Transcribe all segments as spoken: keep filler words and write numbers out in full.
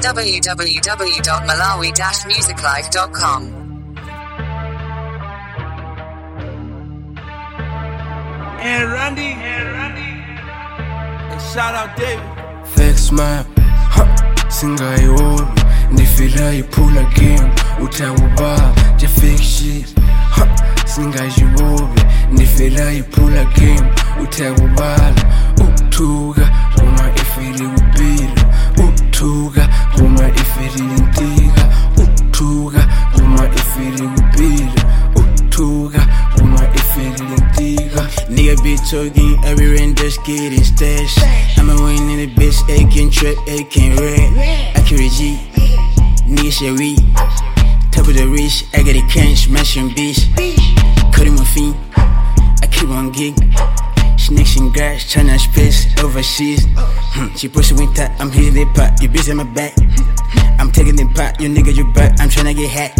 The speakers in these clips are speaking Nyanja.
w w w dot malawi dash music life dot com. And Randy, and Randy, and shout out David. Flex smile, ha, singayioni ndifila iphula game utawuba ja fake shit, ha, singayibobe ndifila iphula game utawubala ukuthuka uma ifili ubila ukuthuka uma ifili intika ukuthuka uma ifili ubila ukuthuka uma ifili intika. Nigga be talking, everywhere and just getting stashed. I'm a win in the bitch, aching trap, aching red. Accurate G, nigga shit we. Top of the rich, I got a cash, smashing bitch. Cutting my feet, I keep on gig. Snakes and grass, China space, overseas. Hmm, she pushing with that, I'm hitting the pot, you bitch in my back. I'm taking the pot, you nigga you back, I'm tryna get hacked.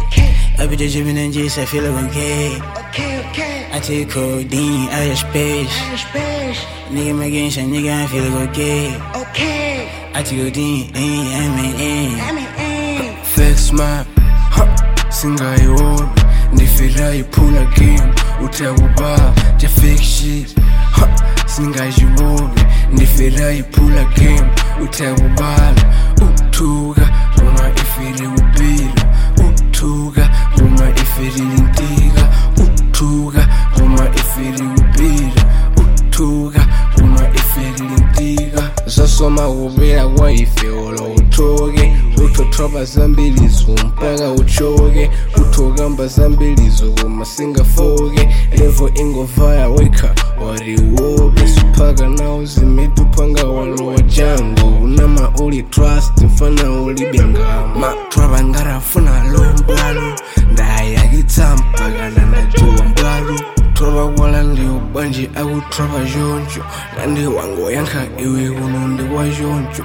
I be just living in G's, I feel like okay. Okay, okay. I take codeine out of space. Out of space. Nigga, my game shot, nigga, I feel like okay. Okay. I take codeine, I'm in, I'm in. Flex smile, ha, singayioni ndifila iphula game utawuba ja fake shit, ha, singayibobe ndifila iphula game utawubala ukuthuka uma ifili ubila ukuthuka uma ifili intika ukuthuka uma ifili ubila ukuthuka uma ifili intika. Zasoma ubila kwa ifeolo uthoke uthotroba zambilizo mpaka uchoke uthokamba zambilizo kuma singafoke levo ingovaya weka wari wobe suphaka na uzimita uphanga walowa jango unama uli trust mfana uli bengama traba ngarafuna lombalo ndayakitsampaka nandajuwa mbalo troba wala ndiyo banje akutroba jonjo nandi wango yanka iwe unondi wa jonjo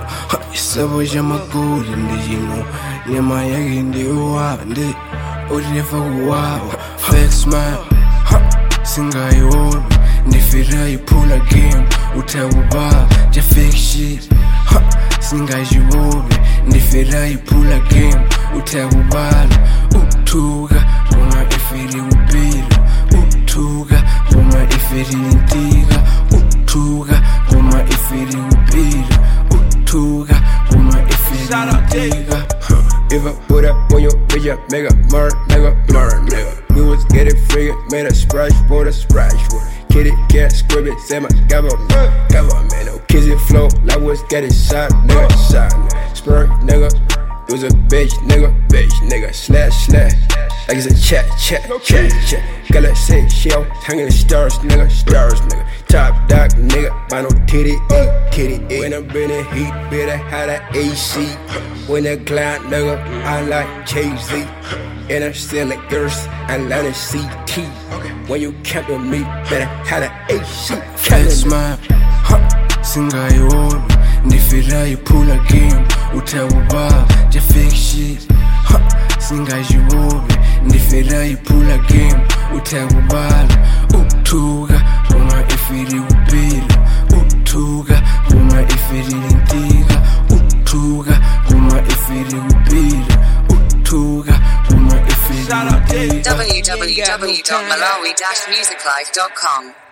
isabo jamaguli ndijino nyama yake ndiyo wawa ndi ulifa kuwawa. Flex smile, ha, singayioni ndifila iphula game utawuba ja fake shit, ha, singayibobe ndifila iphula game utawubala ukuthuka uma ifili ubila ukuthuka uma ifili intika ukuthuka uma ifili ubila ukuthuka uma ifili intika. If I put up on your bitch, I make a murder, nigga, murder, nigga. We was getting free, made a splash for the splash. Kitty cat scribbling, say my government, government. No kissing flow, like was getting shot, nigga, shot, nigga. Spur, nigga, it was a bitch, nigga, bitch, nigga. Slash, slash, like it's a chat, chat, chat, chat. Galaxy shell, hanging the stars, nigga, stars, nigga. Top dog, nigga, by no titty, eat, titty, eat. When I'm in the heat, better have that A C. When I glide, nigga, I like Jay-Z. And I'm still like girls, I like a C T. When you count with me, better have that A C. Flex smile, ha, singayioni ndifila iphula game utawuba ja fake shit, ha, singayibobe ndifila iphula game utawubala ukuthuka uma ifili ubila ukuthuka uma ifili intika ukuthuka uma ifili ubila ukuthuka uma ifili intika. w w w dot malawi dash music life dot com